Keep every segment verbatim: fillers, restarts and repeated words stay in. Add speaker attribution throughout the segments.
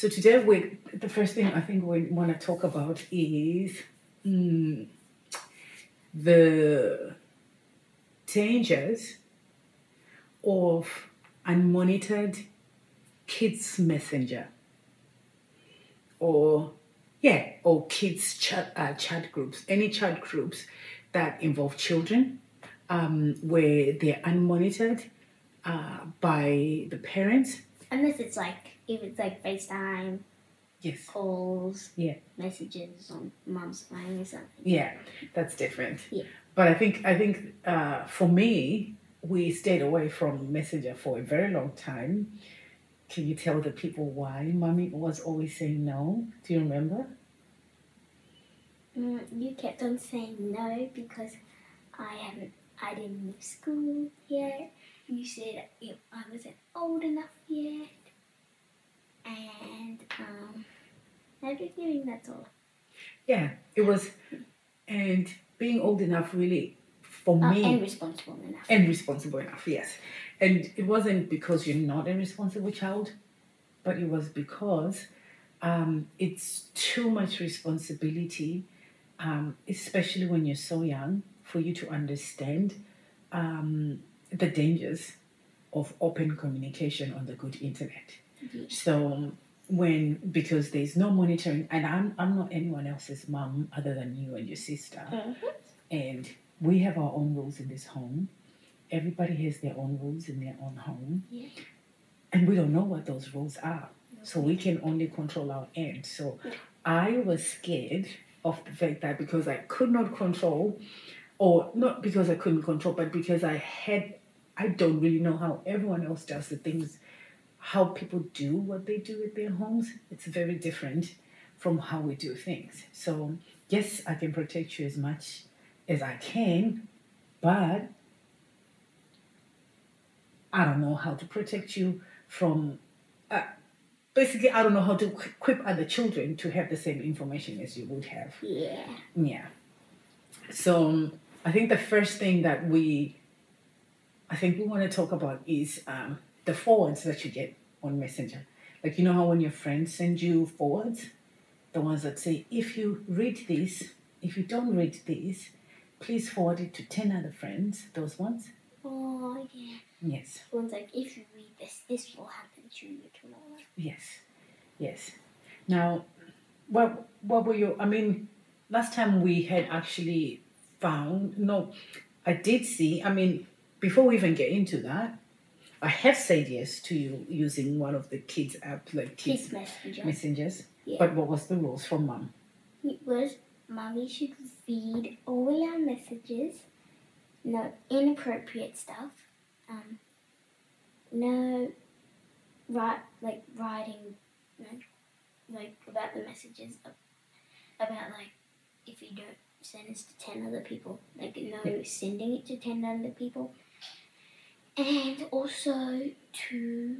Speaker 1: So today, we the first thing I think we want to talk about is mm, the dangers of unmonitored kids messenger, or yeah, or kids chat uh, chat groups, any chat groups that involve children, um, where they're unmonitored uh, by the parents.
Speaker 2: Unless it's like, if it's like FaceTime,
Speaker 1: Yes.
Speaker 2: calls,
Speaker 1: Yeah.
Speaker 2: messages on mom's phone or something.
Speaker 1: Yeah, that's different.
Speaker 2: Yeah.
Speaker 1: But I think I think uh, for me, we stayed away from Messenger for a very long time. Can you tell the people why mommy was always saying no? Do you remember?
Speaker 2: Mm, you kept on saying no because I haven't, I didn't leave school yet. You said you know, I wasn't old enough yet. And um, everything, that's all.
Speaker 1: Yeah, it was, and being old enough really for
Speaker 2: Uh,
Speaker 1: me,
Speaker 2: and responsible enough.
Speaker 1: and responsible enough, yes. And it wasn't because you're not a responsible child, but it was because um, it's too much responsibility, um, especially when you're so young, for you to understand um, the dangers of open communication on the good internet.
Speaker 2: Yeah.
Speaker 1: So when, because there's no monitoring, and I'm I'm not anyone else's mom other than you and your sister,
Speaker 2: Mm-hmm.
Speaker 1: and we have our own rules in this home. Everybody has their own rules in their own home,
Speaker 2: Yeah.
Speaker 1: and we don't know what those rules are. So we can only control our end. So I was scared of the fact that because I could not control, or not because I couldn't control, but because I had, I don't really know how everyone else does the things, how people do what they do at their homes. It's very different from how we do things. So yes, I can protect you as much as I can, but I don't know how to protect you from. Uh, basically, I don't know how to equip other children to have the same information as you would have.
Speaker 2: Yeah.
Speaker 1: Yeah. So um, I think the first thing that we, I think we want to talk about is um, the forwards that you get on Messenger. Like, you know how when your friends send you forwards, the ones that say, if you read this, if you don't read this, please forward it to ten other friends, those ones.
Speaker 2: Oh, yeah.
Speaker 1: Yes.
Speaker 2: One's like, if you read this, this will happen to you tomorrow.
Speaker 1: Yes. Yes. Now, what what were your? I mean, last time we had actually found. No, I did see. I mean, before we even get into that, I have said yes to you using one of the kids app, like kids,
Speaker 2: Kids messenger.
Speaker 1: messengers.
Speaker 2: Yeah.
Speaker 1: But what was the rules from mum?
Speaker 2: It was, mommy should read all our messages, no inappropriate stuff, um, no, write, like, writing, like, like, about the messages, about, like, if you don't send this to ten other people, like, no
Speaker 1: Yeah.
Speaker 2: sending it to ten other people, and also to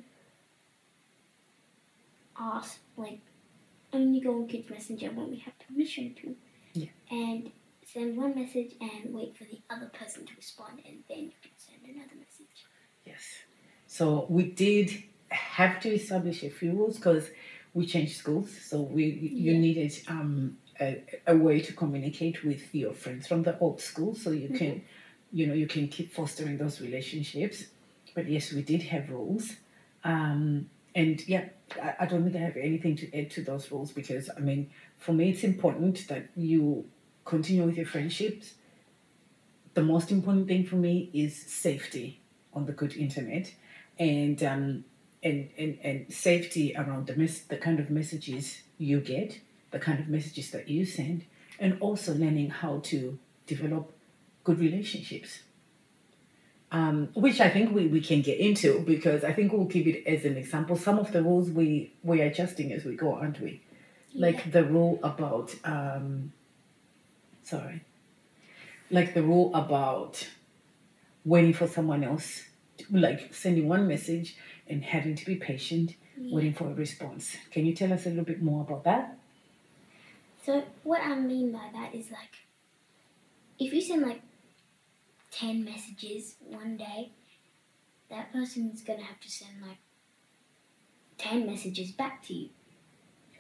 Speaker 2: ask, like, only go on Kids Messenger when we have permission to.
Speaker 1: Yeah.
Speaker 2: And send one message and wait for the other person to respond, and then you can send another message.
Speaker 1: Yes. So we did have to establish a few rules because we changed schools. So we you
Speaker 2: Yeah.
Speaker 1: needed um, a, a way to communicate with your friends from the old school, so you can, you know, you can keep fostering those relationships. But yes, we did have rules. Um, and yeah, I, I don't think I have anything to add to those rules because, I mean, for me, it's important that you continue with your friendships. The most important thing for me is safety on the good internet, and um, and, and and safety around the mes- the kind of messages you get, the kind of messages that you send, and also learning how to develop good relationships. Um, which I think we, we can get into because I think we'll give it as an example. Some of the rules we we're adjusting as we go, aren't we? Like the rule about um, sorry, like the rule about waiting for someone else, like sending one message and having to be patient,
Speaker 2: Yeah.
Speaker 1: waiting for a response. Can you tell us a little bit more about that?
Speaker 2: So what I mean by that is, like, if you send like ten messages one day, that person is gonna have to send like ten messages back to you.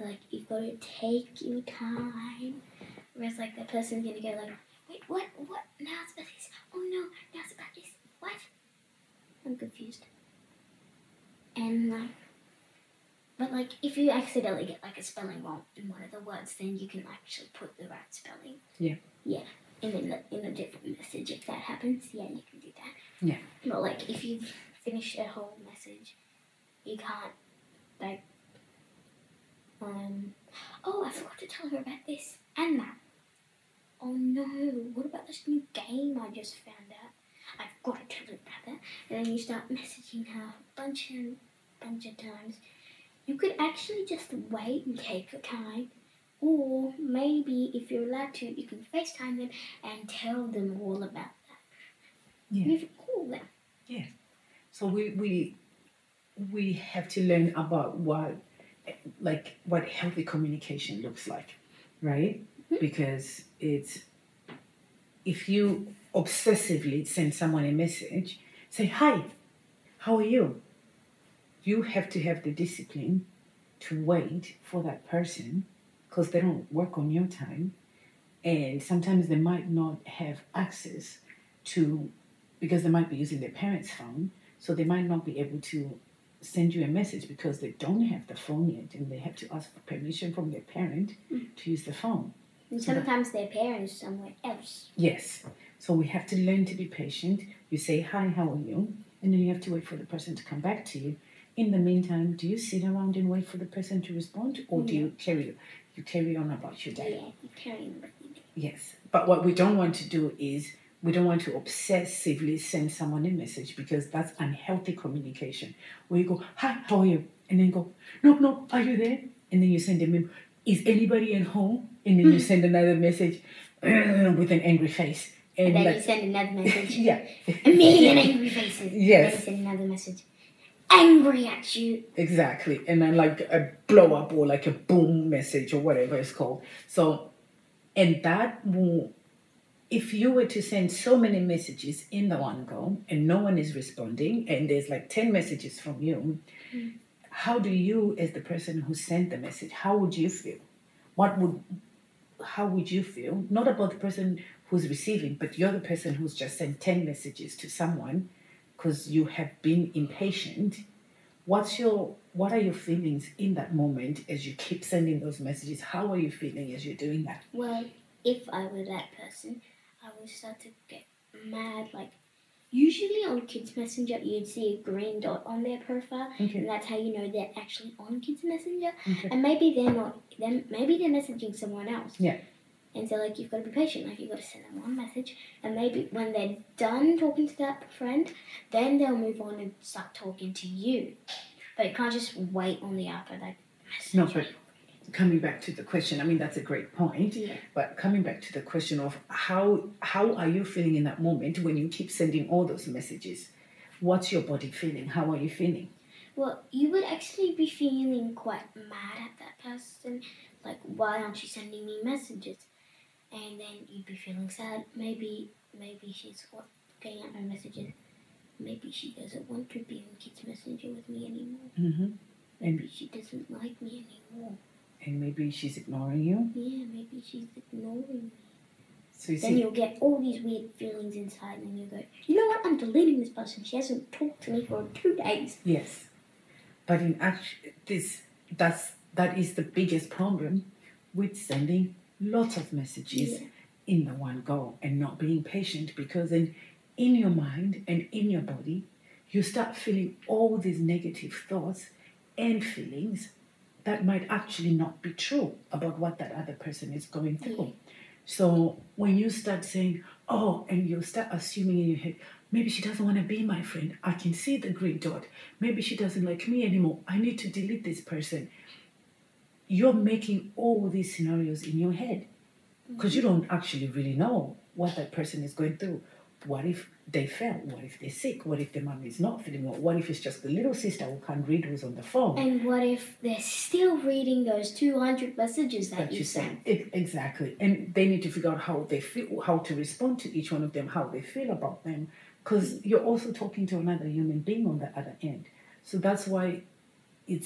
Speaker 2: like you've got to take your time. Whereas like the person's gonna go like, wait, what, what? Now it's about this. Oh no, now it's about this. What? I'm confused. And like, but like if you accidentally get like a spelling wrong in one of the words, then you can actually put the right spelling.
Speaker 1: Yeah.
Speaker 2: Yeah. And in a, in a different message, if that happens, yeah, you can do that.
Speaker 1: Yeah.
Speaker 2: But like if you finish a whole message, you can't like. Um. Oh, I forgot to tell her about this and that. Oh no! What about this new game I just found out? I've got to tell her about that. And then you start messaging her a bunch and bunch of times. You could actually just wait and take your time. Or maybe, if you're allowed to, you can FaceTime them and tell them all about that.
Speaker 1: Yeah.
Speaker 2: You can call them.
Speaker 1: Yeah. So we we we have to learn about what like what healthy communication looks like, right? Mm-hmm. Because it's if you obsessively send someone a message, say hi, how are you? You have to have the discipline to wait for that person because they don't work on your time. And sometimes they might not have access to, because they might be using their parents' phone, so they might not be able to send you a message because they don't have the phone yet and they have to ask for permission from their parent mm. to use the phone.
Speaker 2: And
Speaker 1: so
Speaker 2: sometimes that, their parents somewhere else.
Speaker 1: Yes. So we have to learn to be patient. You say, hi, how are you? And then you have to wait for the person to come back to you. In the meantime, do you sit around and wait for the person to respond, or do yeah. you carry you carry on about your day?
Speaker 2: Yeah, you carry on about your day.
Speaker 1: Yes, but what we don't want to do is we don't want to obsessively send someone a message because that's unhealthy communication. Where you go, hi, how are you? And then go, no, no, are you there? And then you send them, is anybody at home? And then you send another message with an angry face.
Speaker 2: And, and then like, you send another message.
Speaker 1: Yeah.
Speaker 2: A million angry faces.
Speaker 1: Yes.
Speaker 2: And then you send another message. Angry at you.
Speaker 1: Exactly. And then like a blow up or like a boom message or whatever it's called. So, and that will, if you were to send so many messages in the one go and no one is responding and there's like ten messages from you, mm. how do you, as the person who sent the message, how would you feel? What would, how would you feel? Not about the person who's receiving, but you're the person who's just sent ten messages to someone because you have been impatient. What's your, what are your feelings in that moment as you keep sending those messages? How are you feeling as you're doing that?
Speaker 2: Well, if I were that person, I would start to get mad. Like, usually on Kids Messenger, you'd see a green dot on their profile, okay. and that's how you know they're actually on Kids Messenger. Okay. And maybe they're not, then maybe they're messaging someone else.
Speaker 1: Yeah.
Speaker 2: And so, like, you've got to be patient. Like, you've got to send them one message. And maybe when they're done talking to that friend, then they'll move on and start talking to you. But you can't just wait on the other, like, message.
Speaker 1: No, but coming back to the question, I mean, that's a great point.
Speaker 2: Yeah.
Speaker 1: But coming back to the question of how how are you feeling in that moment when you keep sending all those messages? What's your body feeling? How are you feeling?
Speaker 2: Well, you would actually be feeling quite mad at that person. Like, why aren't you sending me messages? And then you'd be feeling sad. Maybe maybe she's looking at my messages. Maybe she doesn't want to be on Kids Messenger with me anymore.
Speaker 1: Mm-hmm.
Speaker 2: Maybe and she doesn't like me anymore.
Speaker 1: And maybe she's ignoring you?
Speaker 2: Yeah, maybe she's ignoring me.
Speaker 1: So you
Speaker 2: then
Speaker 1: see,
Speaker 2: you'll get all these weird feelings inside and then you'll go, you know what, I'm deleting this person. She hasn't talked to me for two days.
Speaker 1: Yes. But in actually, this, that's, that is the biggest problem with sending lots of messages yeah. in the one go and not being patient, because then in your mind and in your body you start feeling all these negative thoughts and feelings that might actually not be true about what that other person is going through. Yeah. So when you start saying, oh, and you start assuming in your head, maybe she doesn't want to be my friend, I can see the green dot, maybe she doesn't like me anymore, I need to delete this person. You're making all these scenarios in your head because mm-hmm. you don't actually really know what that person is going through. What if they fell? What if they're sick? What if their mom is not feeling well? What if it's just the little sister who can't read who's on the phone?
Speaker 2: And what if they're still reading those two hundred messages that, that you sent?
Speaker 1: It, exactly. And they need to figure out how they feel, how to respond to each one of them, how they feel about them, because you're also talking to another human being on the other end. So that's why it's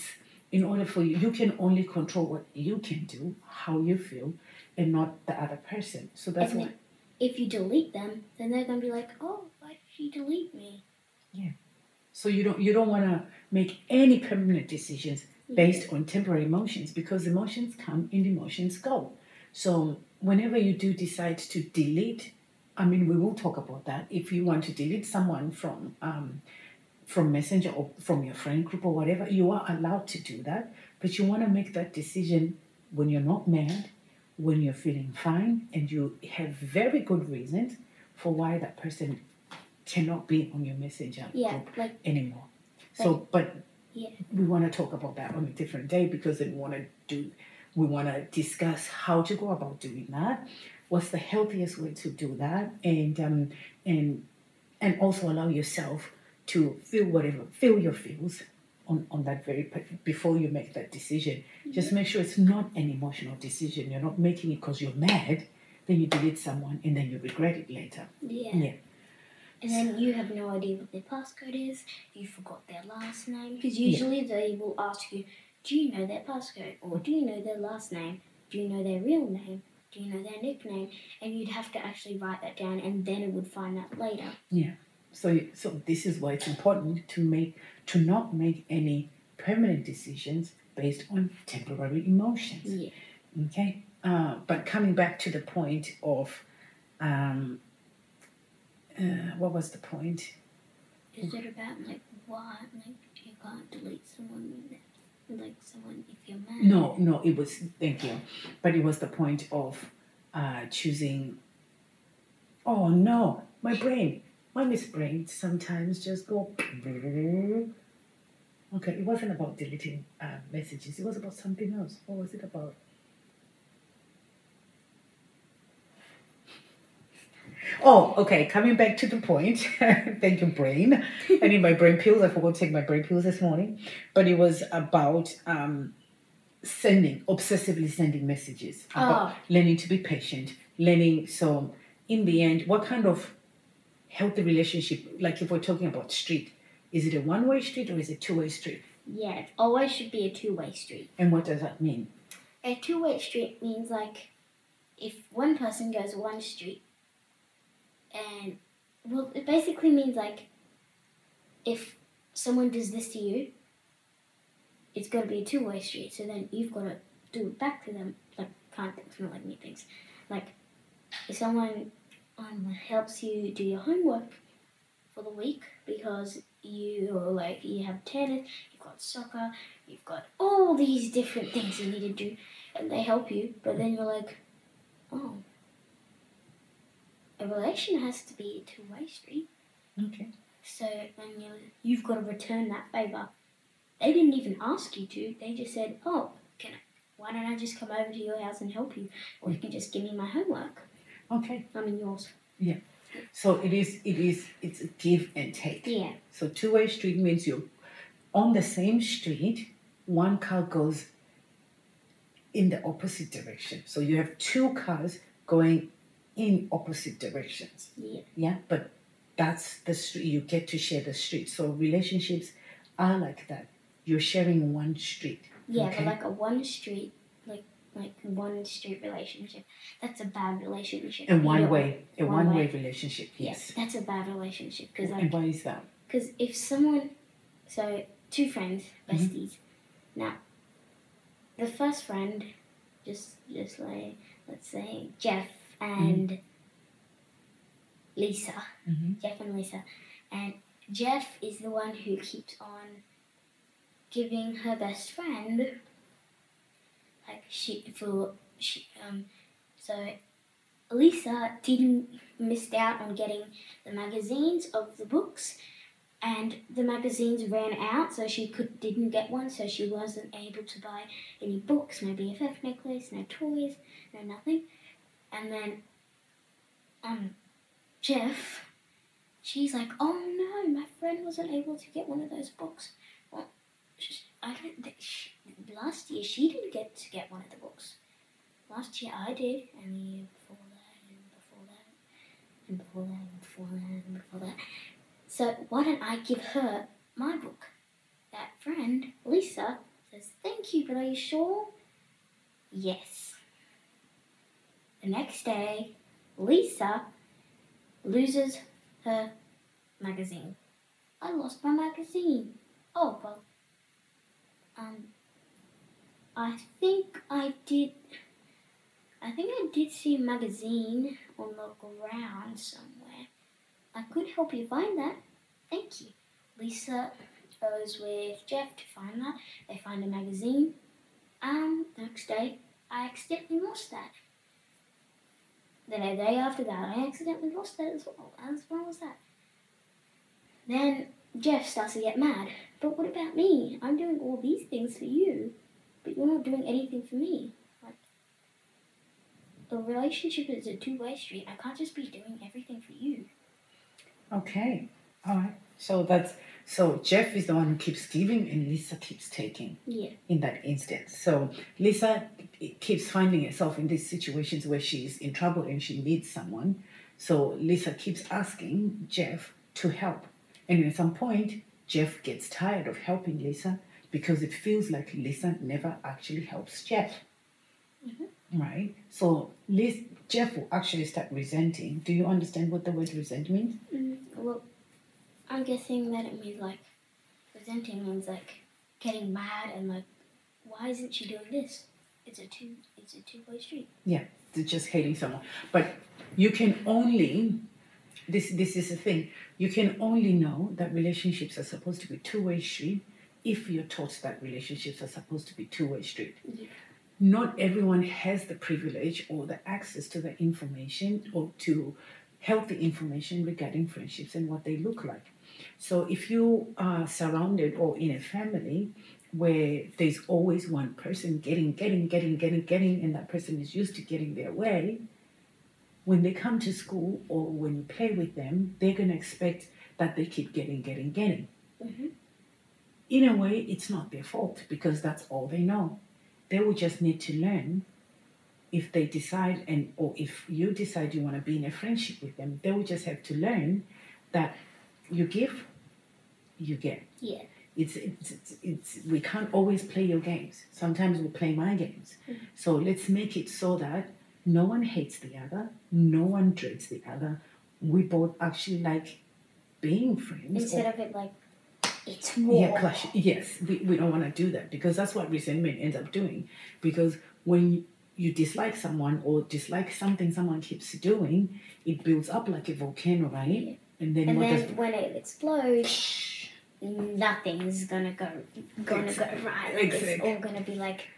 Speaker 1: in order for you, you can only control what you can do, how you feel, and not the other person. So that's
Speaker 2: And
Speaker 1: why.
Speaker 2: then if you delete them, then they're gonna be like, oh, why did she delete me?
Speaker 1: So you don't you don't want to make any permanent decisions based on temporary emotions, because emotions come and emotions go. So whenever you do decide to delete, I mean, we will talk about that. If you want to delete someone from um, from Messenger or from your friend group or whatever, you are allowed to do that. But you want to make that decision when you're not mad, when you're feeling fine, and you have very good reasons for why that person cannot be on your Messenger
Speaker 2: Yeah,
Speaker 1: group
Speaker 2: like
Speaker 1: anymore. So, but
Speaker 2: yeah.
Speaker 1: we want to talk about that on a different day, because then we want to do, we want to discuss how to go about doing that. What's the healthiest way to do that, and um, and and also allow yourself to feel whatever, feel your feels on, on that very before you make that decision. Just make sure it's not an emotional decision. You're not making it because you're mad. Then you delete someone and then you regret it later.
Speaker 2: Yeah.
Speaker 1: Yeah.
Speaker 2: And then you have no idea what their passcode is. You forgot their last name. Because usually yeah. they will ask you, do you know their passcode? Or do you know their last name? Do you know their real name? Do you know their nickname? And you'd have to actually write that down, and then it would find that later.
Speaker 1: Yeah. So, so this is why it's important to make to not make any permanent decisions based on temporary emotions.
Speaker 2: Yeah.
Speaker 1: Okay. Uh, but coming back to the point of, um, uh, what was the point?
Speaker 2: Is it about like why like you can't delete someone like someone if you're mad?
Speaker 1: No, no. It was thank you, but it was the point of uh, choosing. Oh no, my brain. My Miss Brain sometimes just go. Okay, it wasn't about deleting uh, messages. It was about something else. What was it about? Oh, okay. Coming back to the point. Thank you, brain. I need my brain pills. I forgot to take my brain pills this morning. But it was about um, sending, obsessively sending messages. About
Speaker 2: oh.
Speaker 1: learning to be patient. Learning. So, in the end, what kind of healthy relationship, like if we're talking about street, is it a one-way street or is it a two-way street?
Speaker 2: Yeah, it always should be a two-way street.
Speaker 1: And what does that mean?
Speaker 2: A two-way street means like if one person goes one street, and well, it basically means like if someone does this to you, it's got to be a two-way street. So then you've got to do it back to them. Like can't think, it's not like me things. Like if someone um, helps you do your homework for the week because you like you have tennis, you've got soccer, you've got all these different things you need to do, and they help you. But then you're like, oh. A relation has to be a two-way street.
Speaker 1: Okay.
Speaker 2: So then you you've got to return that favour. They didn't even ask you to. They just said, "Oh, can I, why don't I just come over to your house and help you, or you can just give me my homework."
Speaker 1: Okay.
Speaker 2: I mean yours.
Speaker 1: Yeah. So it is. It is. It's a give and take.
Speaker 2: Yeah.
Speaker 1: So two-way street means you're on the same street. One car goes in the opposite direction. So you have two cars going in opposite directions.
Speaker 2: Yeah.
Speaker 1: Yeah, but that's the street. You get to share the street. So relationships are like that. You're sharing one street.
Speaker 2: Yeah,
Speaker 1: okay?
Speaker 2: but like a one street, like like one street relationship. That's a bad relationship.
Speaker 1: A one
Speaker 2: You know,
Speaker 1: way, a
Speaker 2: one
Speaker 1: one
Speaker 2: way.
Speaker 1: way relationship. Yes.
Speaker 2: Yeah, that's a bad relationship because like.
Speaker 1: And why is that?
Speaker 2: Because if someone, so two friends, besties. Mm-hmm. Now, the first friend, just just like let's say Jeff. And mm-hmm. Lisa,
Speaker 1: mm-hmm.
Speaker 2: Jeff and Lisa, and Jeff is the one who keeps on giving her best friend, like she for she um, so Lisa didn't missed out on getting the magazines of the books, and the magazines ran out, so she could didn't get one, so she wasn't able to buy any books, no B F F necklace, no toys, no nothing. And then, um, Jeff, she's like, oh no, my friend wasn't able to get one of those books. Well, I don't think, she, last year she didn't get to get one of the books. Last year I did, and the year before that, and before that, and before that, and before that, and before that. So why don't I give her my book? That friend, Lisa, says, "Thank you, but are you sure?" Yes. The next day, Lisa loses her magazine. I lost my magazine. Oh, well, um, I think I did, I think I did see a magazine on the ground somewhere. I could help you find that. Thank you. Lisa goes with Jeff to find that. They find a magazine. Um, next day, I accidentally lost that. Then a day after that, I accidentally lost that as well. As well as that. Then Jeff starts to get mad. But what about me? I'm doing all these things for you, but you're not doing anything for me. Like, the relationship is a two-way street. I can't just be doing everything for you.
Speaker 1: Okay. All right. So that's so Jeff is the one who keeps giving and Lisa keeps taking.
Speaker 2: Yeah.
Speaker 1: In that instance. So Lisa keeps finding herself in these situations where she's in trouble and she needs someone. So Lisa keeps asking Jeff to help. And at some point, Jeff gets tired of helping Lisa because it feels like Lisa never actually helps Jeff. Mm-hmm. Right? So Liz, Jeff will actually start resenting. Do you understand what the word resent means?
Speaker 2: Mm, well, I'm guessing that it means like, resenting means like getting mad and like, why isn't she doing this? It's a two, it's a two-way street.
Speaker 1: Yeah, it's just hating someone. But you can only, this this is the thing, you can only know that relationships are supposed to be two-way street if you're taught that relationships are supposed to be two-way street.
Speaker 2: Yeah.
Speaker 1: Not everyone has the privilege or the access to the information or to healthy information regarding friendships and what they look like. So if you are surrounded or in a family where there's always one person getting, getting, getting, getting, getting, and that person is used to getting their way, when they come to school or when you play with them, they're going to expect that they keep getting, getting, getting.
Speaker 2: Mm-hmm.
Speaker 1: In a way, it's not their fault because that's all they know. They will just need to learn if they decide and or if you decide you want to be in a friendship with them, they will just have to learn that you give, you get.
Speaker 2: Yeah.
Speaker 1: It's, it's, it's, it's we can't always play your games. Sometimes we play my games. Mm-hmm. So let's make it so that no one hates the other, no one dreads the other. We both actually like being friends.
Speaker 2: Instead or, of it like, it's war.
Speaker 1: Yeah, clash. Yes, we, we don't want to do that because that's what resentment ends up doing. Because when you dislike someone or dislike something someone keeps doing, it builds up like a volcano, right?
Speaker 2: Yeah.
Speaker 1: And then,
Speaker 2: and
Speaker 1: what
Speaker 2: then
Speaker 1: does...
Speaker 2: when it explodes, nothing's gonna go gonna
Speaker 1: exactly.
Speaker 2: go right.
Speaker 1: Exactly.
Speaker 2: It's all gonna be like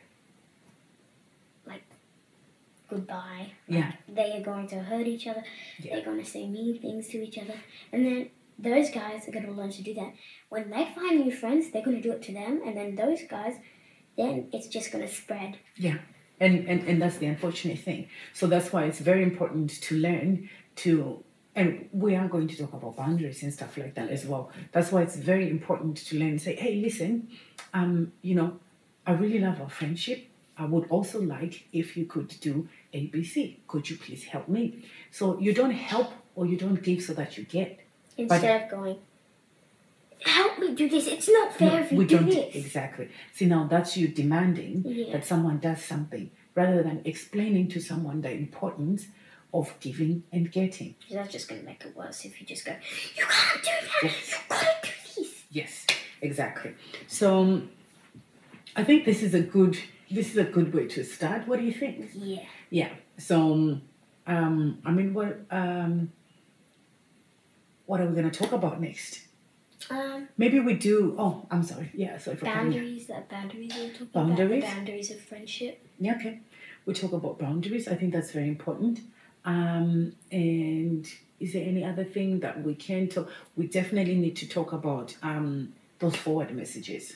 Speaker 2: like goodbye.
Speaker 1: Yeah.
Speaker 2: They are going to hurt each other.
Speaker 1: Yeah.
Speaker 2: They're going to say mean things to each other, and then those guys are going to learn to do that. When they find new friends, they're going to do it to them, and then those guys, then it's just going to spread.
Speaker 1: Yeah. And, and and that's the unfortunate thing. So that's why it's very important to learn to, and we are going to talk about boundaries and stuff like that as well. That's why it's very important to learn and say, hey, listen, um, you know, I really love our friendship. I would also like if you could do A B C. Could you please help me? So you don't help or you don't give so that you get.
Speaker 2: Instead but, of going, help me do this. It's not fair
Speaker 1: no,
Speaker 2: if you
Speaker 1: we
Speaker 2: do
Speaker 1: don't,
Speaker 2: this.
Speaker 1: Exactly. See, now that's you demanding
Speaker 2: yeah.
Speaker 1: that someone does something rather than explaining to someone the importance of giving and getting.
Speaker 2: That's just going to make it worse if you just go, you can't do that.
Speaker 1: Yes.
Speaker 2: You can't do this.
Speaker 1: Yes, exactly. So um, I think this is a good this is a good way to start. What do you think?
Speaker 2: Yeah.
Speaker 1: Yeah. So um, I mean, what um, what are we going to talk about next?
Speaker 2: Um,
Speaker 1: Maybe we do. Oh, I'm sorry. Yeah, sorry for
Speaker 2: boundaries. That boundaries we're talking
Speaker 1: boundaries?
Speaker 2: about. The boundaries of friendship.
Speaker 1: Yeah. Okay. We talk about boundaries. I think that's very important. Um, and is there any other thing that we can talk? We definitely need to talk about um, those forward messages.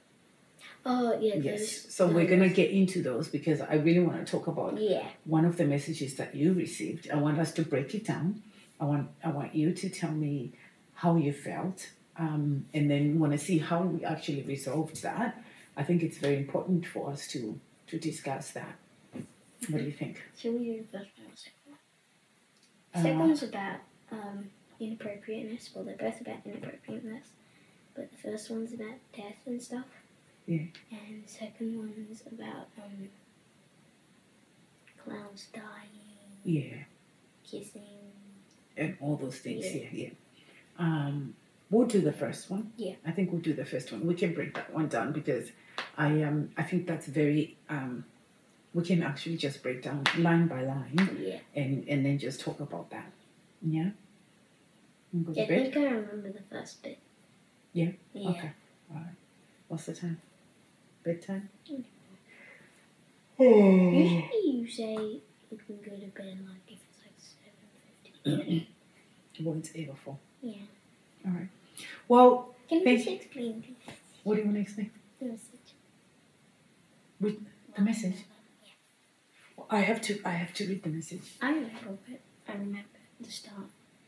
Speaker 2: Oh yeah.
Speaker 1: Yes.
Speaker 2: Those,
Speaker 1: so
Speaker 2: those.
Speaker 1: we're gonna get into those because I really want to talk about
Speaker 2: yeah.
Speaker 1: one of the messages that you received. I want us to break it down. I want I want you to tell me how you felt, um, and then want to see how we actually resolved that. I think it's very important for us to to discuss that. What do you think?
Speaker 2: Shall we do the first one or second one? The second uh, one's about um, inappropriateness. Well, they're both about inappropriateness, but the first one's about death and stuff.
Speaker 1: Yeah.
Speaker 2: And the second one is about um, clowns dying,
Speaker 1: Yeah.
Speaker 2: kissing.
Speaker 1: And all those things.
Speaker 2: Yeah.
Speaker 1: Yeah, yeah. Um, we'll do the first one.
Speaker 2: Yeah.
Speaker 1: I think we'll do the first one. We can break that one down because I um I think that's very um we can actually just break down line by line.
Speaker 2: Yeah.
Speaker 1: And and then just talk about that. Yeah. You go to
Speaker 2: I
Speaker 1: bed?
Speaker 2: think I remember the first bit.
Speaker 1: Yeah.
Speaker 2: Yeah.
Speaker 1: Okay. All right. What's the time? Bedtime.
Speaker 2: Mm.
Speaker 1: Oh.
Speaker 2: Usually you say you can go to bed like if it's like seven fifty.
Speaker 1: Well, it's eight or four.
Speaker 2: Yeah.
Speaker 1: All right. Well,
Speaker 2: Can you
Speaker 1: thank-
Speaker 2: just explain please?
Speaker 1: what do you want to explain?
Speaker 2: The message.
Speaker 1: With the message?
Speaker 2: Yeah.
Speaker 1: I have to. I have to read the message.
Speaker 2: I remember it. I remember the start.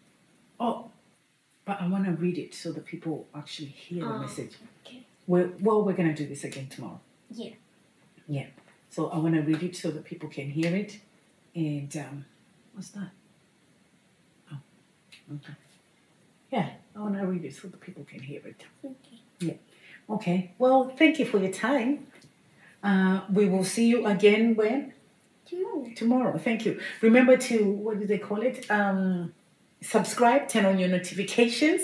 Speaker 1: Oh, but I want to read it so that people actually hear the
Speaker 2: Oh,
Speaker 1: message.
Speaker 2: Okay.
Speaker 1: We're, well, we're going to do this again tomorrow.
Speaker 2: Yeah.
Speaker 1: Yeah. So I want to read it so that people can hear it. And um, what's that? Oh, okay. Yeah, I want to read it so that people can hear it.
Speaker 2: Okay.
Speaker 1: Okay. Well, thank you for your time. Uh, we will see you again when?
Speaker 2: Tomorrow.
Speaker 1: Tomorrow. Thank you. Remember to, what do they call it? Um, subscribe, turn on your notifications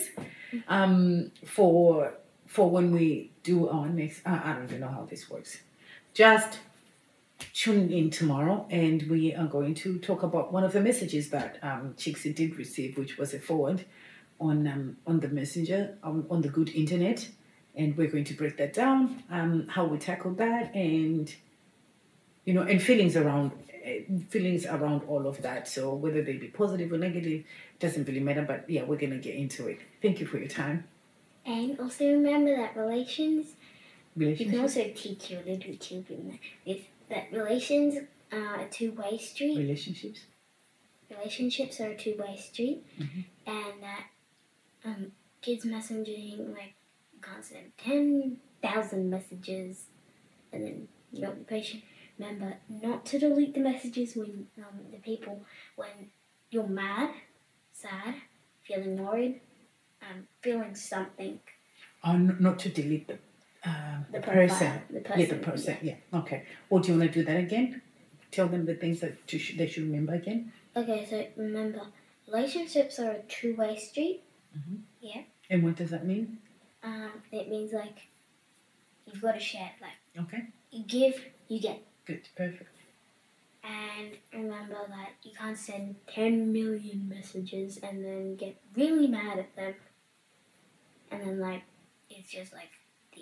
Speaker 1: um, for for when we do our next. Uh, I don't even know how this works. Just tune in tomorrow, and we are going to talk about one of the messages that um, Chixie did receive, which was a forward on um, on the messenger on, on the good internet, and we're going to break that down, um, how we tackled that, and you know, and feelings around feelings around all of that. So whether they be positive or negative doesn't really matter. But yeah, we're gonna get into it. Thank you for your time.
Speaker 2: And also remember that relations, you can
Speaker 1: Relationships.
Speaker 2: also teach your little children that, if, that relations are a two-way street.
Speaker 1: Relationships.
Speaker 2: Relationships are a two-way street.
Speaker 1: Mhm.
Speaker 2: And that um, kids messaging, like, you can't send ten thousand messages and then you don't be patient. Remember not to delete the messages when um, the people, when you're mad, sad, feeling worried, um, feeling something.
Speaker 1: Oh, n- not to delete the um,
Speaker 2: The
Speaker 1: the
Speaker 2: profile,
Speaker 1: person.
Speaker 2: the person.
Speaker 1: Yeah, the person. Yeah. Okay. Or do you want to do that again? Tell them the things that to sh- they should remember again.
Speaker 2: Okay, so remember, relationships are a two-way street.
Speaker 1: Mhm.
Speaker 2: Yeah.
Speaker 1: And what does that mean?
Speaker 2: Um, it means like you've got to share. Like
Speaker 1: Okay.
Speaker 2: you give, you get.
Speaker 1: Good. Perfect.
Speaker 2: And remember that you can't send ten million messages and then get really mad at them. And then, like, it's just like the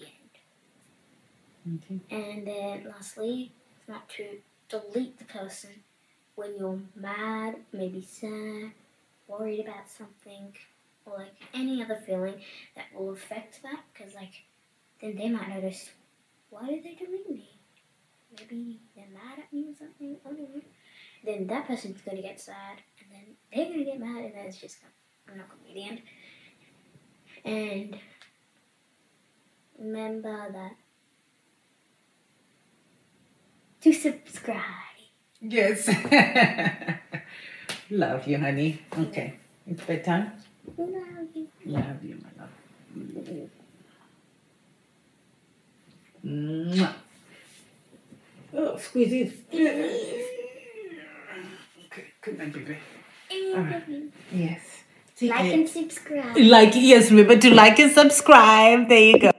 Speaker 2: end.
Speaker 1: Okay.
Speaker 2: And then, lastly, it's not to delete the person when you're mad, maybe sad, worried about something, or like any other feeling that will affect that. Because, like, then they might notice, why did they delete me? Maybe they're mad at me or something. I don't know. Then that person's going to get sad, and then they're going to get mad, and then it's just gonna, not going to be the end. And remember that to subscribe.
Speaker 1: Yes. Love you, honey. Okay. It's bedtime.
Speaker 2: Love you.
Speaker 1: Love you, my love. Mwah. Oh, squeeze it. Okay, good night, baby. Alright. Yes. See,
Speaker 2: Like
Speaker 1: I-
Speaker 2: and subscribe.
Speaker 1: Like, yes, remember to like and subscribe. There you go.